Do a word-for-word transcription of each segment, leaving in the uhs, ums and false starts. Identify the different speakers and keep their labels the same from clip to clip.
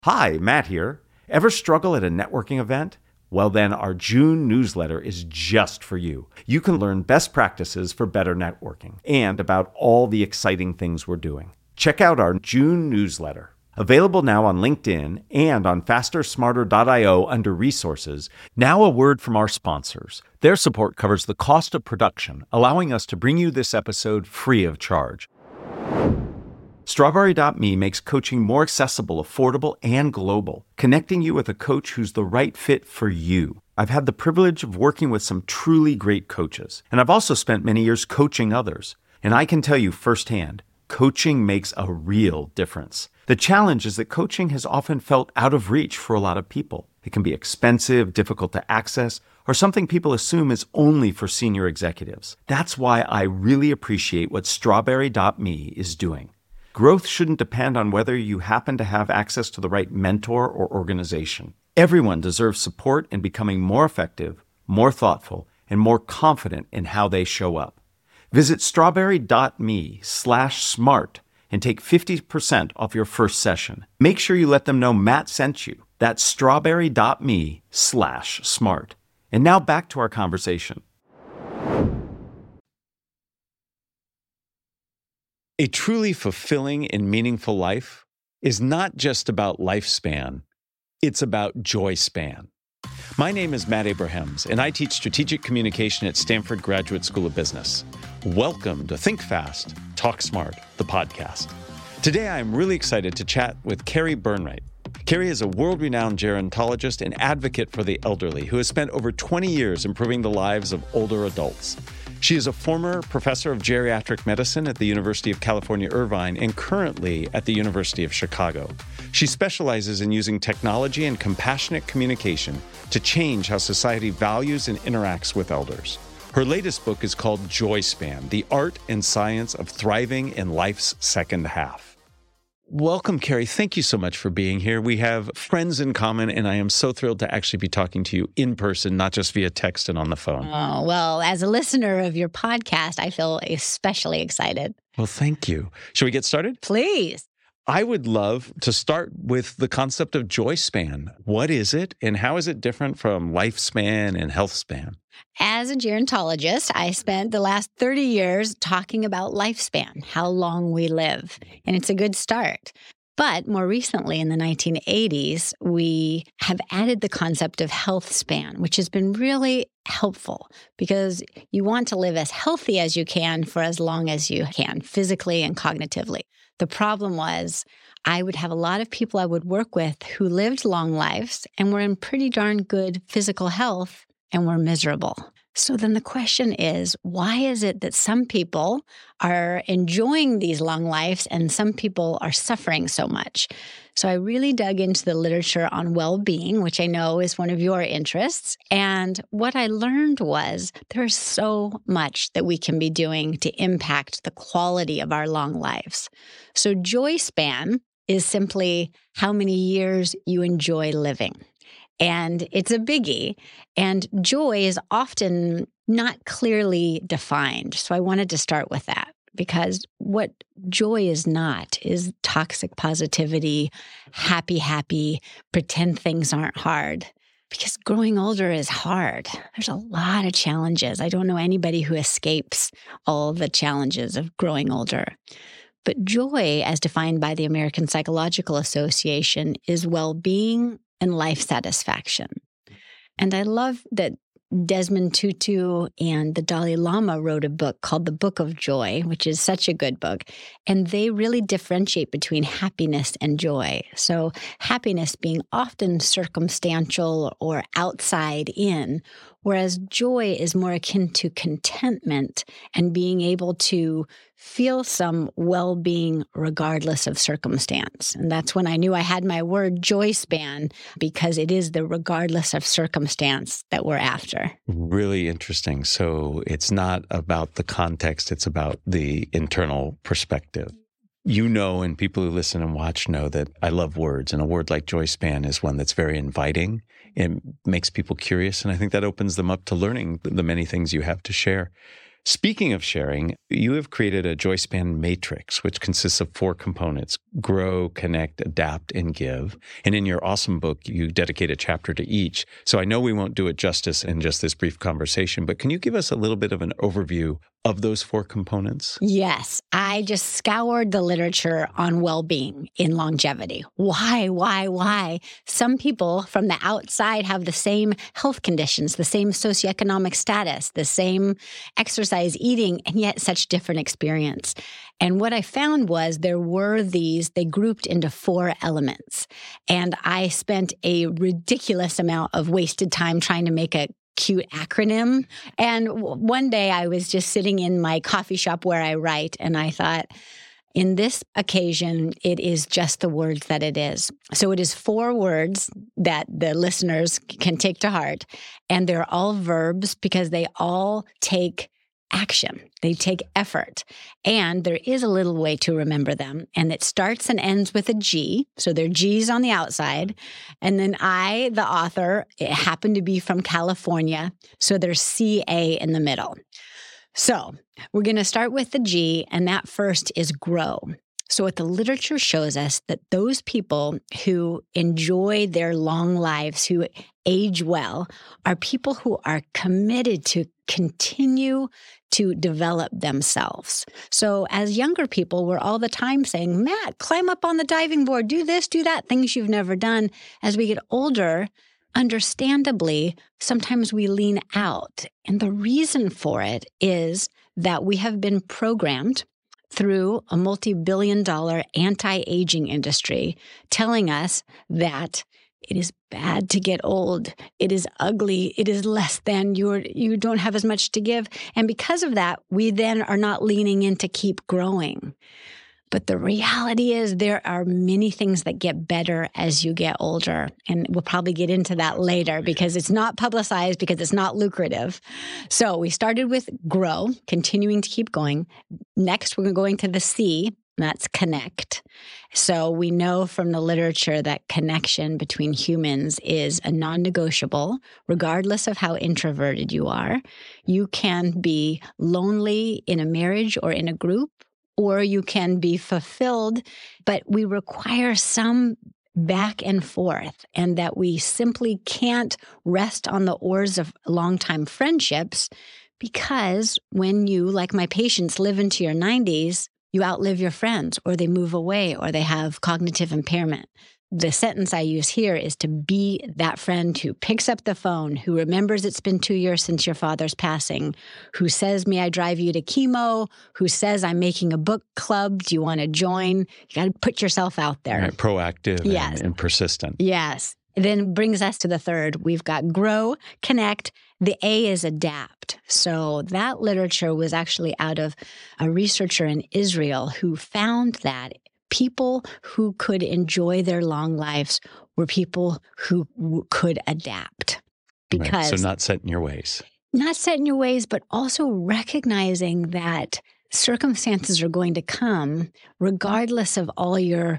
Speaker 1: Hi, Matt here. Ever struggle at a networking event? Well, then our June newsletter is just for you. You can learn best practices for better networking and about all the exciting things we're doing. Check out our June newsletter. Available now on LinkedIn and on faster smarter dot io under resources. Now a word from our sponsors. Their support covers the cost of production, allowing us to bring you this episode free of charge. Strawberry dot me makes coaching more accessible, affordable, and global, connecting you with a coach who's the right fit for you. I've had the privilege of working with some truly great coaches, and I've also spent many years coaching others. And I can tell you firsthand, coaching makes a real difference. The challenge is that coaching has often felt out of reach for a lot of people. It can be expensive, difficult to access, or something people assume is only for senior executives. That's why I really appreciate what Strawberry dot me is doing. Growth shouldn't depend on whether you happen to have access to the right mentor or organization. Everyone deserves support in becoming more effective, more thoughtful, and more confident in how they show up. Visit strawberry dot me slash smart and take fifty percent off your first session. Make sure you let them know Matt sent you. That's strawberry dot me slash smart. And now back to our conversation. A truly fulfilling and meaningful life is not just about lifespan, it's about joy span. My name is Matt Abrahams, and I teach strategic communication at Stanford Graduate School of Business. Welcome to Think Fast, Talk Smart, the podcast. Today, I am really excited to chat with Carrie Burnright. Carrie is a world-renowned gerontologist and advocate for the elderly who has spent over twenty years improving the lives of older adults. She is a former professor of geriatric medicine at the University of California, Irvine, and currently at the University of Chicago. She specializes in using technology and compassionate communication to change how society values and interacts with elders. Her latest book is called Joy Span: The Art and Science of Thriving in Life's Second Half. Welcome, Carrie. Thank you so much for being here. We have friends in common, and I am so thrilled to actually be talking to you in person, not just via text and on the phone.
Speaker 2: Oh, well, as a listener of your podcast, I feel especially excited.
Speaker 1: Well, thank you. Shall we get started?
Speaker 2: Please.
Speaker 1: I would love to start with the concept of joy span. What is it, and how is it different from lifespan and health span?
Speaker 2: As a gerontologist, I spent the last thirty years talking about lifespan, how long we live, and it's a good start. But more recently, in the nineteen eighties, we have added the concept of health span, which has been really helpful because you want to live as healthy as you can for as long as you can, physically and cognitively. The problem was I would have a lot of people I would work with who lived long lives and were in pretty darn good physical health and were miserable. So then the question is, why is it that some people are enjoying these long lives and some people are suffering so much? So I really dug into the literature on well-being, which I know is one of your interests. And what I learned was there's so much that we can be doing to impact the quality of our long lives. So joy span is simply how many years you enjoy living. And it's a biggie. And joy is often not clearly defined. So I wanted to start with that because what joy is not is toxic positivity, happy, happy, pretend things aren't hard. Because growing older is hard. There's a lot of challenges. I don't know anybody who escapes all the challenges of growing older. But joy, as defined by the American Psychological Association, is well-being and life satisfaction. And I love that Desmond Tutu and the Dalai Lama wrote a book called The Book of Joy, which is such a good book. And they really differentiate between happiness and joy. So happiness being often circumstantial or outside in, whereas joy is more akin to contentment and being able to feel some well-being regardless of circumstance. And that's when I knew I had my word joy span, because it is the regardless of circumstance that we're after.
Speaker 1: Really interesting. So it's not about the context, it's about the internal perspective. You know, and people who listen and watch know that I love words, and a word like joy span is one that's very inviting. It makes people curious, and I think that opens them up to learning the many things you have to share. Speaking of sharing, you have created a JoySpan matrix, which consists of four components: grow, connect, adapt, and give. And in your awesome book, you dedicate a chapter to each. So I know we won't do it justice in just this brief conversation, but can you give us a little bit of an overview of those four components?
Speaker 2: Yes. I just scoured the literature on well-being in longevity. Why, why, why? Some people from the outside have the same health conditions, the same socioeconomic status, the same exercise, eating, and yet such different experience. And what I found was there were these, they grouped into four elements. And I spent a ridiculous amount of wasted time trying to make a cute acronym. And w- one day I was just sitting in my coffee shop where I write, and I thought, in this occasion, it is just the words that it is. So it is four words that the listeners can take to heart, and they're all verbs because they all take action. They take effort. And there is a little way to remember them. And it starts and ends with a G. So they're G's on the outside. And then I, the author, it happened to be from California. So there's C A in the middle. So we're going to start with the G, and that first is grow. So what the literature shows us that those people who enjoy their long lives, who age well, are people who are committed to continue to develop themselves. So as younger people, we're all the time saying, Matt, climb up on the diving board, do this, do that, things you've never done. As we get older, understandably, sometimes we lean out. And the reason for it is that we have been programmed through a multi-billion dollar anti-aging industry telling us that it is bad to get old. It is ugly. It is less than. You're, you don't have as much to give. And because of that, we then are not leaning in to keep growing. But the reality is there are many things that get better as you get older. And we'll probably get into that later because it's not publicized, because it's not lucrative. So we started with grow, continuing to keep going. Next, we're going to the C, that's connect. So we know from the literature that connection between humans is a non-negotiable, regardless of how introverted you are. You can be lonely in a marriage or in a group, or you can be fulfilled, but we require some back and forth, and that we simply can't rest on the oars of longtime friendships, because when you, like my patients, live into your nineties, you outlive your friends, or they move away, or they have cognitive impairment. The sentence I use here is to be that friend who picks up the phone, who remembers it's been two years since your father's passing, who says, may I drive you to chemo, who says, I'm making a book club. Do you want to join? You got to put yourself out there.
Speaker 1: Right, proactive
Speaker 2: yes.
Speaker 1: and, and persistent.
Speaker 2: Yes. It then brings us to the third. We've got grow, connect. The A is adapt. So that literature was actually out of a researcher in Israel who found that people who could enjoy their long lives were people who w- could adapt. Because
Speaker 1: right. So not set in your ways.
Speaker 2: Not set in your ways, but also recognizing that circumstances are going to come regardless of all your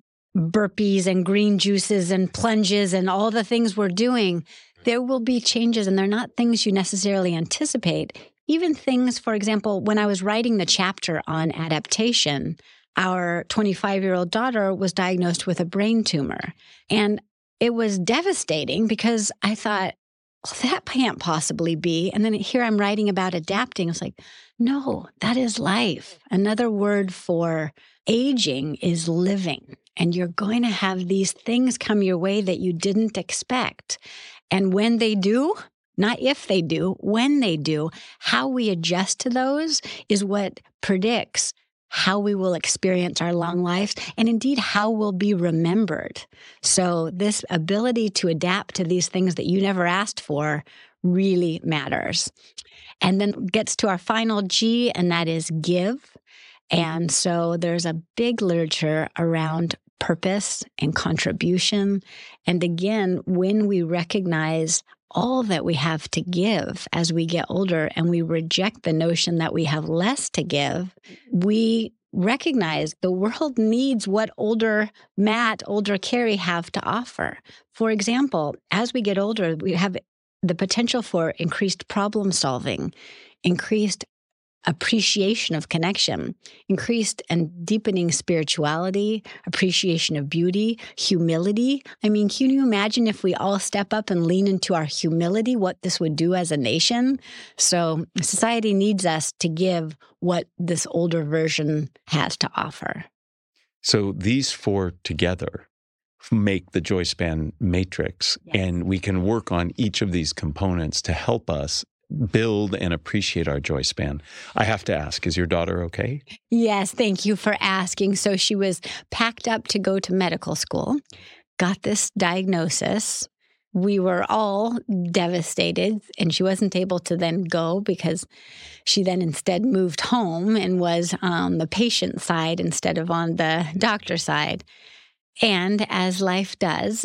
Speaker 2: burpees and green juices and plunges and all the things we're doing. There will be changes, and they're not things you necessarily anticipate. Even things, for example, when I was writing the chapter on adaptation, our twenty-five-year-old daughter was diagnosed with a brain tumor. And it was devastating because I thought, well, that can't possibly be. And then here I'm writing about adapting. It's like, no, that is life. Another word for aging is living. And you're going to have these things come your way that you didn't expect. And when they do, not if they do, when they do, how we adjust to those is what predicts how we will experience our long lives, and indeed how we'll be remembered. So this ability to adapt to these things that you never asked for really matters. And then gets to our final G, and that is give. And so there's a big literature around purpose and contribution. And again, when we recognize all that we have to give as we get older, and we reject the notion that we have less to give, we recognize the world needs what older Matt, older Carrie have to offer. For example, as we get older, we have the potential for increased problem solving, increased appreciation of connection, increased and deepening spirituality, appreciation of beauty, humility. I mean, can you imagine if we all step up and lean into our humility, what this would do as a nation? So society needs us to give what this older version has to offer.
Speaker 1: So these four together make the JoySpan matrix,
Speaker 2: Yes.
Speaker 1: and we can work on each of these components to help us build and appreciate our JoySpan. I have to ask, is your daughter okay?
Speaker 2: Yes, thank you for asking. So she was packed up to go to medical school, got this diagnosis. We were all devastated, and she wasn't able to then go because she then instead moved home and was on the patient side instead of on the doctor side. And as life does,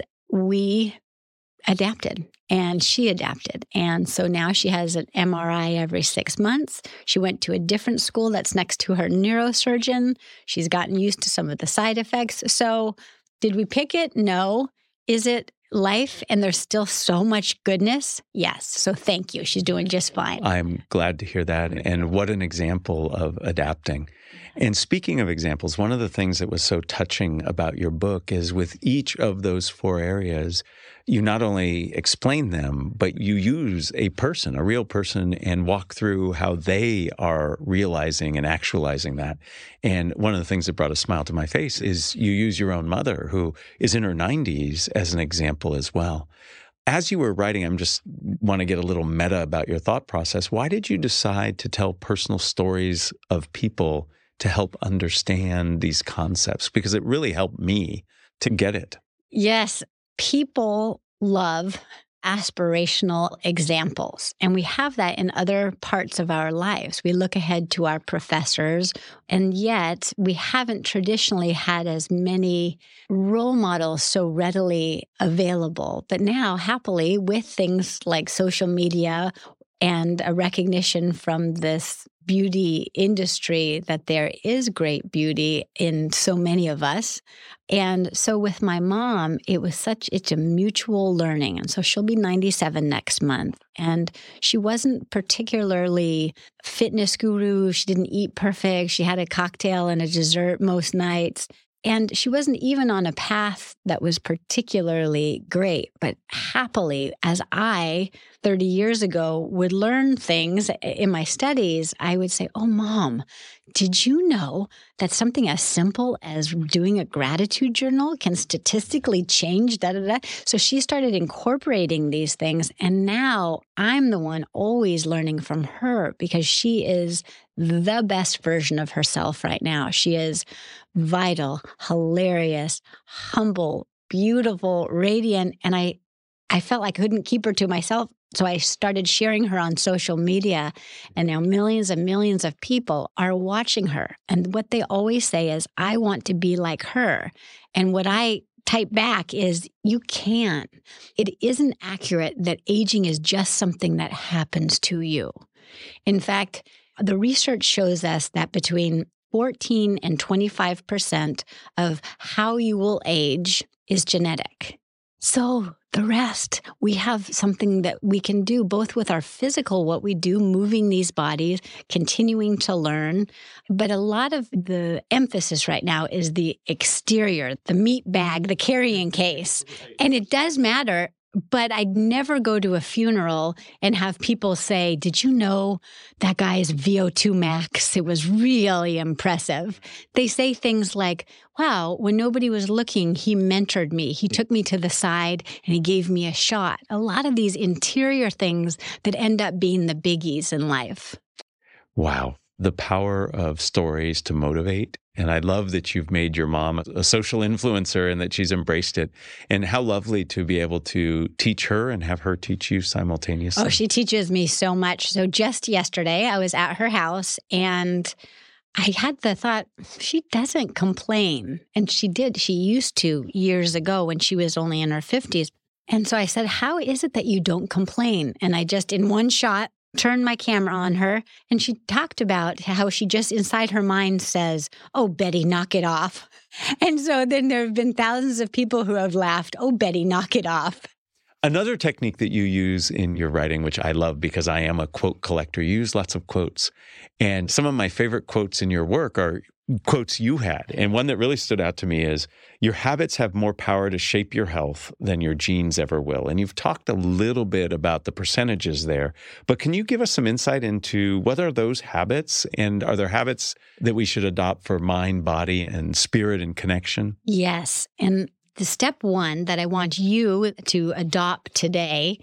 Speaker 2: we adapted and she adapted. And so now she has an M R I every six months. She went to a different school that's next to her neurosurgeon. She's gotten used to some of the side effects. So did we pick it? No. Is it life and there's still so much goodness? Yes. So thank you. She's doing just fine.
Speaker 1: I'm glad to hear that. And what an example of adapting. And speaking of examples, one of the things that was so touching about your book is with each of those four areas, you not only explain them, but you use a person, a real person, and walk through how they are realizing and actualizing that. And one of the things that brought a smile to my face is you use your own mother, who is in her nineties, as an example as well. As you were writing, I'm just want to get a little meta about your thought process. Why did you decide to tell personal stories of people to help understand these concepts? Because it really helped me to get it.
Speaker 2: Yes, people love aspirational examples, and we have that in other parts of our lives. We look ahead to our professors, and yet we haven't traditionally had as many role models so readily available. But now, happily, with things like social media and a recognition from this beauty industry that there is great beauty in so many of us. And so with my mom, it was such, it's a mutual learning. And so she'll be ninety-seven next month. And she wasn't particularly fitness guru. She didn't eat perfect. She had a cocktail and a dessert most nights. And she wasn't even on a path that was particularly great. But happily, as I, thirty years ago, would learn things in my studies, I would say, oh, Mom, did you know that something as simple as doing a gratitude journal can statistically change da da da? So she started incorporating these things. And now I'm the one always learning from her because she is the best version of herself right now. She is vital, hilarious, humble, beautiful, radiant. And I, I felt like I couldn't keep her to myself. So I started sharing her on social media, and now millions and millions of people are watching her. And what they always say is, I want to be like her. And what I type back is, you can't. It isn't accurate that aging is just something that happens to you. In fact, the research shows us that between fourteen and twenty-five percent of how you will age is genetic. So the rest, we have something that we can do both with our physical, what we do, moving these bodies, continuing to learn. But a lot of the emphasis right now is the exterior, the meat bag, the carrying case. And it does matter. But I'd never go to a funeral and have people say, did you know that guy's V O two max? It was really impressive. They say things like, wow, when nobody was looking, he mentored me. He took me to the side and he gave me a shot. A lot of these interior things that end up being the biggies in life.
Speaker 1: Wow. The power of stories to motivate. And I love that you've made your mom a social influencer and that she's embraced it. And how lovely to be able to teach her and have her teach you simultaneously.
Speaker 2: Oh, she teaches me so much. So just yesterday, I was at her house and I had the thought, she doesn't complain. And she did. She used to years ago when she was only in her fifties. And so I said, how is it that you don't complain? And I just, in one shot, turned my camera on her, and she talked about how she just inside her mind says, oh, Betty, knock it off. And so then there have been thousands of people who have laughed, oh, Betty, knock it off.
Speaker 1: Another technique that you use in your writing, which I love because I am a quote collector, you use lots of quotes. And some of my favorite quotes in your work are quotes you had. And one that really stood out to me is, your habits have more power to shape your health than your genes ever will. And you've talked a little bit about the percentages there, but can you give us some insight into what are those habits, and are there habits that we should adopt for mind, body, and spirit and connection?
Speaker 2: Yes. And the step one that I want you to adopt today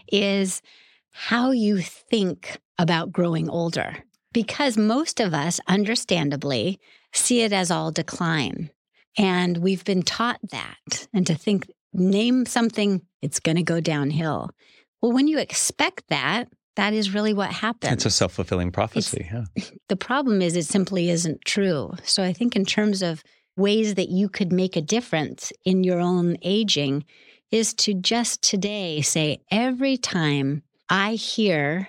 Speaker 2: is how you think about growing older. Because most of us, understandably, see it as all decline. And we've been taught that. And to think, name something, it's going to go downhill. Well, when you expect that, that is really what happens.
Speaker 1: It's a self-fulfilling prophecy. Yeah.
Speaker 2: The problem is it simply isn't true. So I think in terms of ways that you could make a difference in your own aging is to just today say, every time I hear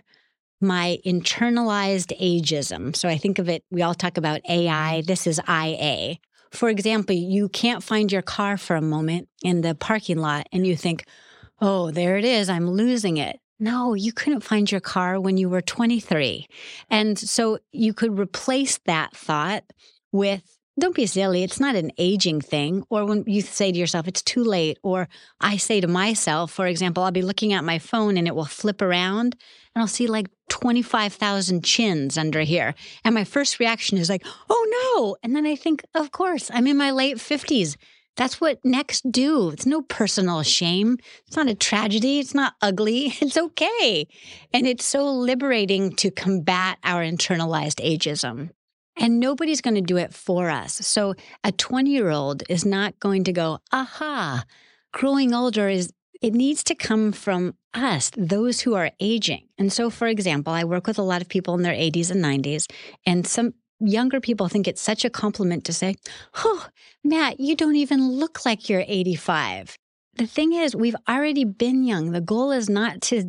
Speaker 2: my internalized ageism. So I think of it, we all talk about A I, this is I A. For example, you can't find your car for a moment in the parking lot and you think, oh, there it is, I'm losing it. No, you couldn't find your car when you were twenty-three. And so you could replace that thought with, don't be silly, it's not an aging thing. Or when you say to yourself, it's too late. Or I say to myself, for example, I'll be looking at my phone and it will flip around and I'll see like twenty-five thousand chins under here. And my first reaction is like, oh no. And then I think, of course, I'm in my late fifties. That's what necks do. It's no personal shame. It's not a tragedy. It's not ugly. It's okay. And it's so liberating to combat our internalized ageism. And nobody's going to do it for us. So a twenty-year-old is not going to go, aha, growing older is, it needs to come from us, those who are aging. And so, for example, I work with a lot of people in their eighties and nineties, and some younger people think it's such a compliment to say, oh, Matt, you don't even look like you're eighty-five. The thing is, we've already been young. The goal is not to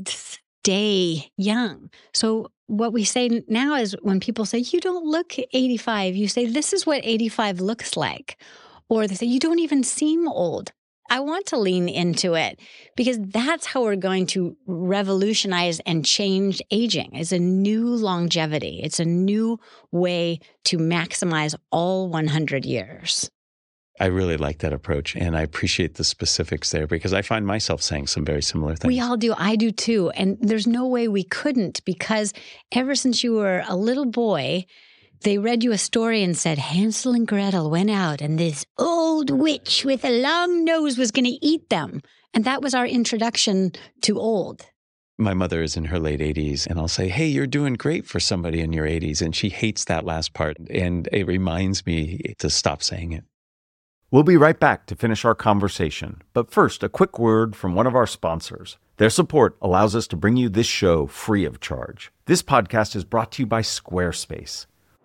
Speaker 2: stay young. So what we say now is when people say, you don't look eighty-five, you say, this is what eighty-five looks like. Or they say, you don't even seem old. I want to lean into it because that's how we're going to revolutionize and change aging. It's a new longevity. It's a new way to maximize all one hundred years.
Speaker 1: I really like that approach, and I appreciate the specifics there because I find myself saying some very similar things.
Speaker 2: We all do. I do too. And there's no way we couldn't, because ever since you were a little boy, they read you a story and said Hansel and Gretel went out and this old witch with a long nose was going to eat them. And that was our introduction to old.
Speaker 1: My mother is in her late eighties, and I'll say, hey, you're doing great for somebody in your eighties. And she hates that last part. And it reminds me to stop saying it.
Speaker 3: We'll be right back to finish our conversation. But first, a quick word from one of our sponsors. Their support allows us to bring you this show free of charge. This podcast is brought to you by Squarespace.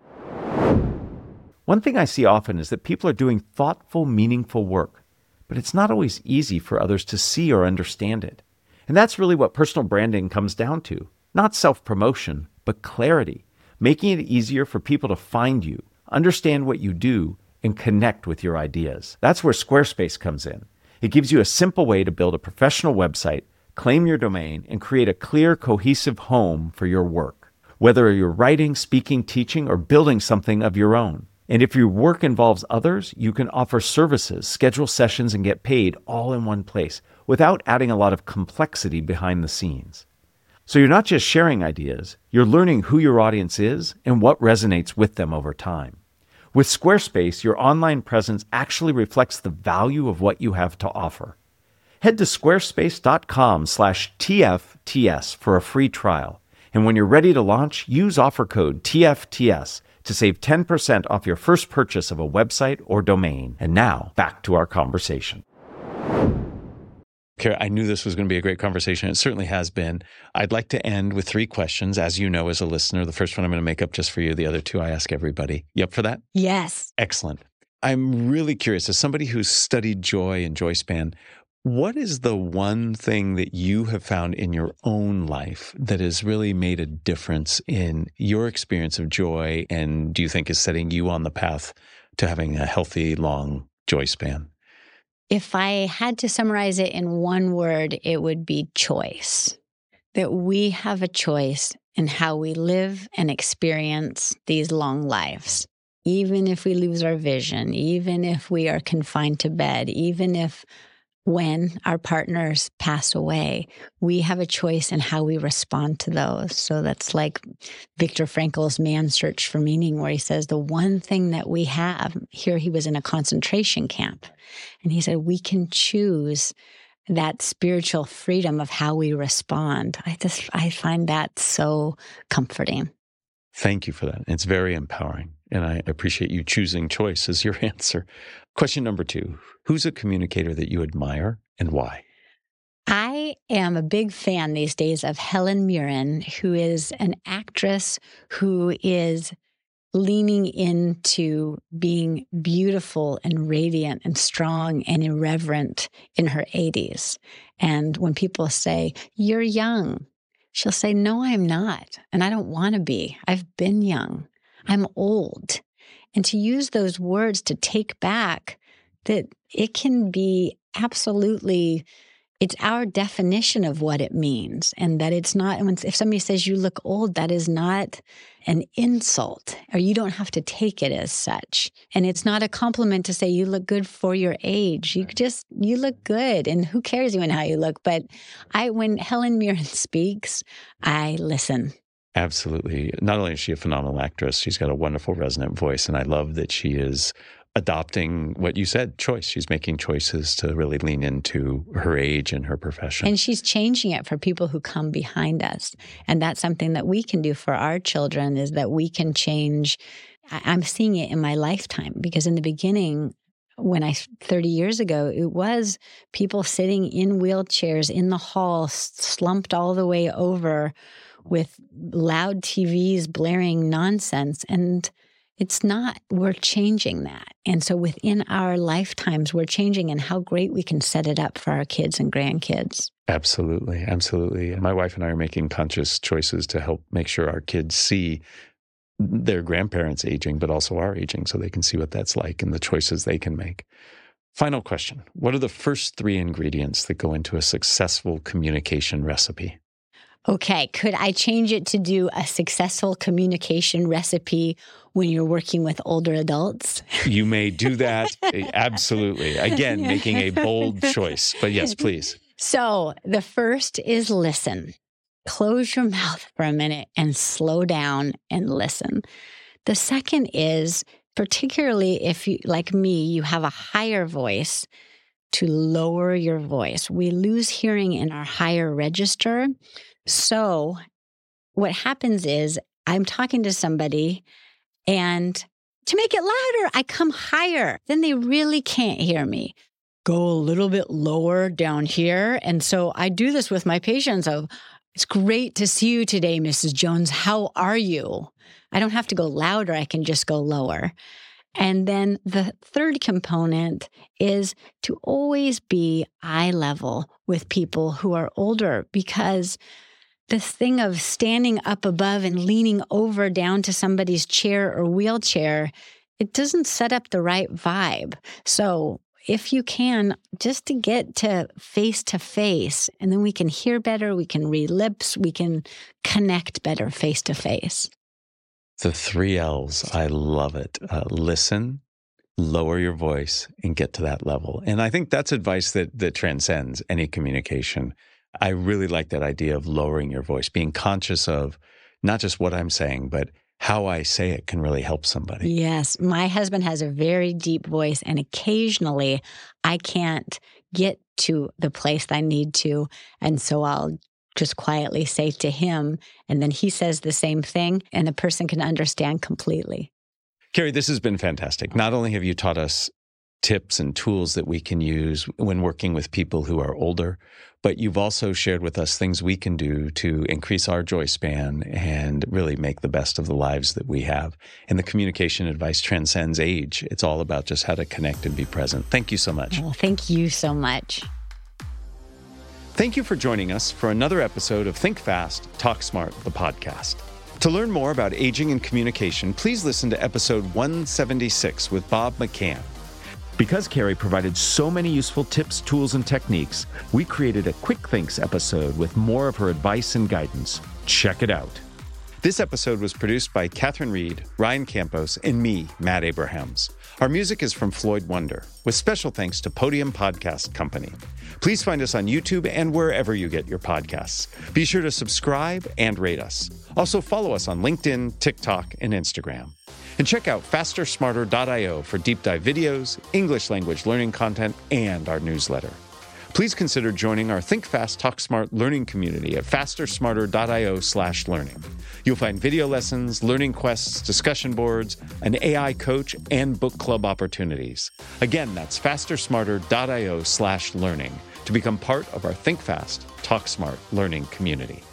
Speaker 3: One thing I see often is that people are doing thoughtful, meaningful work, but it's not always easy for others to see or understand it. And that's really what personal branding comes down to. Not self-promotion, but clarity, making it easier for people to find you, understand what you do, and connect with your ideas. That's where Squarespace comes in. It gives you a simple way to build a professional website, claim your domain, and create a clear, cohesive home for your work. Whether you're writing, speaking, teaching, or building something of your own. And if your work involves others, you can offer services, schedule sessions, and get paid all in one place without adding a lot of complexity behind the scenes. So you're not just sharing ideas, you're learning who your audience is and what resonates with them over time. With Squarespace, your online presence actually reflects the value of what you have to offer. Head to squarespace.com slash TFTS for a free trial. And when you're ready to launch, use offer code T F T S to save ten percent off your first purchase of a website or domain. And now, back to our conversation.
Speaker 1: Kara, I knew this was going to be a great conversation. It certainly has been. I'd like to end with three questions, as you know, as a listener. The first one I'm going to make up just for you. The other two I ask everybody. You up for that?
Speaker 2: Yes.
Speaker 1: Excellent. I'm really curious, as somebody who's studied joy and joy span, what is the one thing that you have found in your own life that has really made a difference in your experience of joy, and do you think is setting you on the path to having a healthy, long joy span?
Speaker 2: If I had to summarize it in one word, it would be choice. That we have a choice in how we live and experience these long lives. Even if we lose our vision, even if we are confined to bed, even if when our partners pass away, we have a choice in how we respond to those. So that's like Viktor Frankl's Man's Search for Meaning, where he says the one thing that we have, here he was in a concentration camp, and he said we can choose that spiritual freedom of how we respond. I just, I find that so comforting.
Speaker 1: Thank you for that. It's very empowering. And I appreciate you choosing choice as your answer. Question number two, who's a communicator that you admire and why?
Speaker 2: I am a big fan these days of Helen Mirren, who is an actress who is leaning into being beautiful and radiant and strong and irreverent in her eighties. And when people say, "You're young," she'll say, "No, I'm not. And I don't want to be. I've been young. I'm old." And to use those words to take back that it can be absolutely, it's our definition of what it means. And that it's not, if somebody says you look old, that is not an insult, or you don't have to take it as such. And it's not a compliment to say you look good for your age. You just, you look good, and who cares even how you look? But I, when Helen Mirren speaks, I listen.
Speaker 1: Absolutely. Not only is she a phenomenal actress, she's got a wonderful resonant voice. And I love that she is adopting what you said, choice. She's making choices to really lean into her age and her profession.
Speaker 2: And she's changing it for people who come behind us. And that's something that we can do for our children, is that we can change. I'm seeing it in my lifetime, because in the beginning, when I, thirty years ago, it was people sitting in wheelchairs in the hall, slumped all the way over with loud T Vs blaring nonsense. And it's not, we're changing that. And so within our lifetimes, we're changing, and how great we can set it up for our kids and grandkids.
Speaker 1: Absolutely. Absolutely. My wife and I are making conscious choices to help make sure our kids see their grandparents aging, but also our aging, so they can see what that's like and the choices they can make. Final question. What are the first three ingredients that go into a successful communication recipe?
Speaker 2: Okay, could I change it to do a successful communication recipe when you're working with older adults?
Speaker 1: You may do that. Absolutely. Again, making a bold choice. But yes, please.
Speaker 2: So the first is listen. Close your mouth for a minute and slow down and listen. The second is, particularly if you, like me, you have a higher voice, to lower your voice. We lose hearing in our higher register. So what happens is I'm talking to somebody, and to make it louder, I come higher. Then they really can't hear me. Go a little bit lower down here. And so I do this with my patients of, "It's great to see you today, Missus Jones. How are you?" I don't have to go louder. I can just go lower. And then the third component is to always be eye level with people who are older, because this thing of standing up above and leaning over down to somebody's chair or wheelchair, it doesn't set up the right vibe. So if you can, just to get to face to face, and then we can hear better, we can read lips, we can connect better face to face.
Speaker 1: The three L's, I love it. Uh, listen, lower your voice, and get to that level. And I think that's advice that that transcends any communication. I really like that idea of lowering your voice, being conscious of not just what I'm saying, but how I say it can really help somebody.
Speaker 2: Yes. My husband has a very deep voice, and occasionally I can't get to the place I need to. And so I'll just quietly say to him, and then he says the same thing, and the person can understand completely.
Speaker 1: Carrie, this has been fantastic. Not only have you taught us tips and tools that we can use when working with people who are older, but you've also shared with us things we can do to increase our joy span and really make the best of the lives that we have. And the communication advice transcends age. It's all about just how to connect and be present. Thank you so much.
Speaker 2: Well, thank you so much.
Speaker 1: Thank you for joining us for another episode of Think Fast, Talk Smart, the podcast. To learn more about aging and communication, please listen to episode one seventy-six with Bob McCann. Because Carrie provided so many useful tips, tools, and techniques, we created a Quick Thinks episode with more of her advice and guidance. Check it out. This episode was produced by Catherine Reed, Ryan Campos, and me, Matt Abrahams. Our music is from Floyd Wonder, with special thanks to Podium Podcast Company. Please find us on YouTube and wherever you get your podcasts. Be sure to subscribe and rate us. Also follow us on LinkedIn, TikTok, and Instagram. And check out faster smarter dot io for deep dive videos, English language learning content, and our newsletter. Please consider joining our Think Fast, Talk Smart learning community at faster smarter dot io slash learning. You'll find video lessons, learning quests, discussion boards, an A I coach, and book club opportunities. Again, that's faster smarter dot io slash learning to become part of our Think Fast, Talk Smart learning community.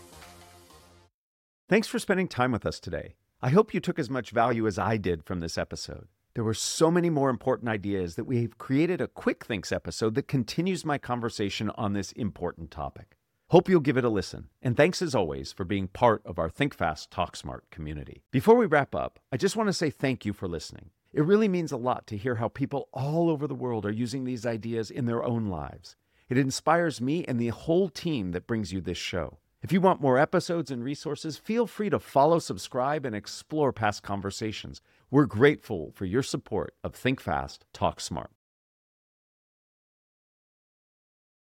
Speaker 3: Thanks for spending time with us today. I hope you took as much value as I did from this episode. There were so many more important ideas that we've created a Quick Thinks episode that continues my conversation on this important topic. Hope you'll give it a listen. And thanks as always for being part of our Think Fast, Talk Smart community. Before we wrap up, I just want to say thank you for listening. It really means a lot to hear how people all over the world are using these ideas in their own lives. It inspires me and the whole team that brings you this show. If you want more episodes and resources, feel free to follow, subscribe, and explore past conversations. We're grateful for your support of Think Fast, Talk Smart.